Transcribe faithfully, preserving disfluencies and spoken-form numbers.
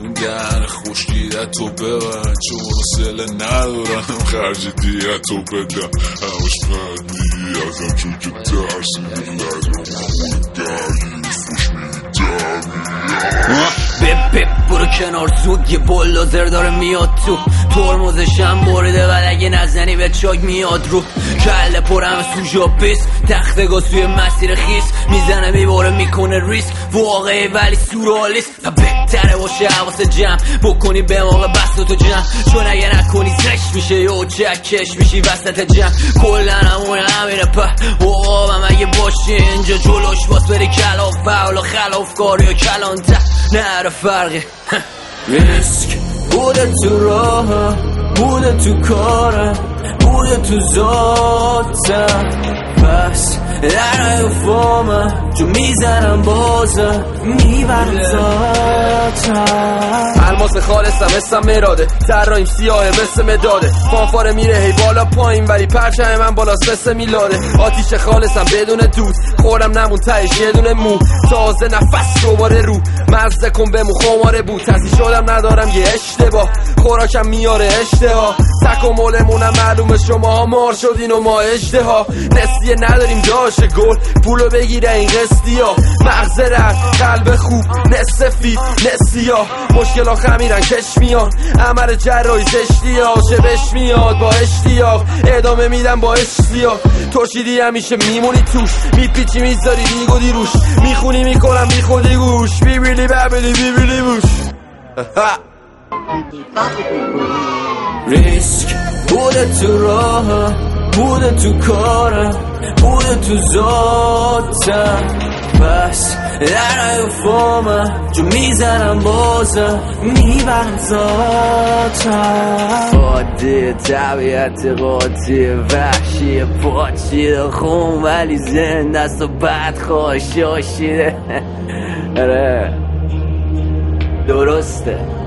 اون دهن خوشگیرت تو ببن چون حوصله ندارم خرج دیت تو بدم همش فهمیدی ازم چون که ترسیدی لدم همون درگیر فوش میدمی بپ بپ برو کنار زود یه بلدوزر داره میاد تو ترمزشم بریده و اگه نزنی به چاک میاد رو کله پرم سوژا بیس تخت گاز توی مسیر خیس میزنه میباره میکنه ریسک واقعی ولی سورالیست و بهتره باشه حواس جمع بکنی به موقع بست تو جمع چون اگه نکنی زش میشه یا چکش میشی وسط جمع کلا همونه همینه په واقعا اگه باشی اینجا جلوش باز بری کلاف فولا خلاف کاری و کلانته نره فرقی ریسک بوده تو راه بوده تو کاره بوده تو ذاتم پس در فامه جو میزنم بازه میبرم ذاتم الماس خالصم اسم مراده طراحیم سیاهه مثل مداده فانفاره میره هی بالا پایین ولی پرچم من بالاست مثل میلاده آتیش خالصم بدون دود خورم نمون تهش یه دونه مو تازه نفس دوباره رو مزه کن بمو خماره بود تحصیل شدم ندارم یه اشتباه خوراکم میاره اشتها تکاملمونم معلومه شما ها مار شدین و ما اجدها نسیه نداریم داشه گل پولو بگیره این قسطی ها مغز رد قلب خوب نصفید نسیا مشکل ها خمیرن کش میان عمل جرایی زشتی ها شبش میاد با اشتیاق ادامه میدم با اشتیاق ترشیدی همیشه میمونی توش میپیچی میذاری میگودی روش میخونی میکنم میخودی گوش بیبیلی ببیلی بیبیلی بوش ریسک بوده تو راه بوده تو کاره بوده تو ذاتم پس در فامه جو میزنم بازه میبرم ذاتم عادی طبیعت قاطی وحشی پاچیده خون ولی زنده است و بد خواشاشیده اره درسته